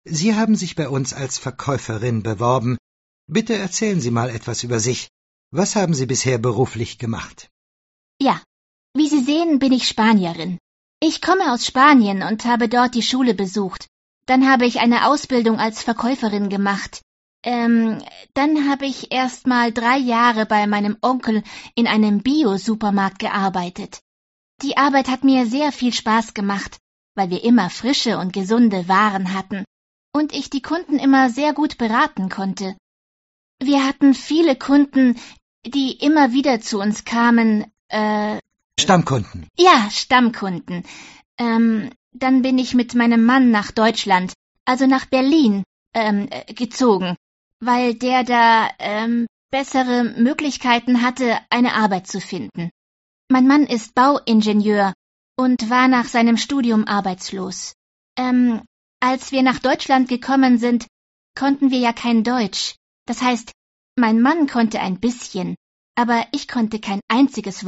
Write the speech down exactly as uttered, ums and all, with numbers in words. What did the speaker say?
Sie haben sich bei uns als Verkäuferin beworben. Bitte erzählen Sie mal etwas über sich. Was haben Sie bisher beruflich gemacht? Ja, wie Sie sehen, bin ich Spanierin. Ich komme aus Spanien und habe dort die Schule besucht. Dann habe ich eine Ausbildung als Verkäuferin gemacht. Ähm, dann habe ich erst mal drei Jahre bei meinem Onkel in einem Bio-Supermarkt gearbeitet. Die Arbeit hat mir sehr viel Spaß gemacht, weil wir immer frische und gesunde Waren hatten und ich die Kunden immer sehr gut beraten konnte. Wir hatten viele Kunden, die immer wieder zu uns kamen, äh... Stammkunden. Ja, Stammkunden. Ähm, dann bin ich mit meinem Mann nach Deutschland, also nach Berlin, ähm, gezogen, weil der da, ähm, bessere Möglichkeiten hatte, eine Arbeit zu finden. Mein Mann ist Bauingenieur und war nach seinem Studium arbeitslos. Ähm, als wir nach Deutschland gekommen sind, konnten wir ja kein Deutsch. Das heißt, mein Mann konnte ein bisschen, aber ich konnte kein einziges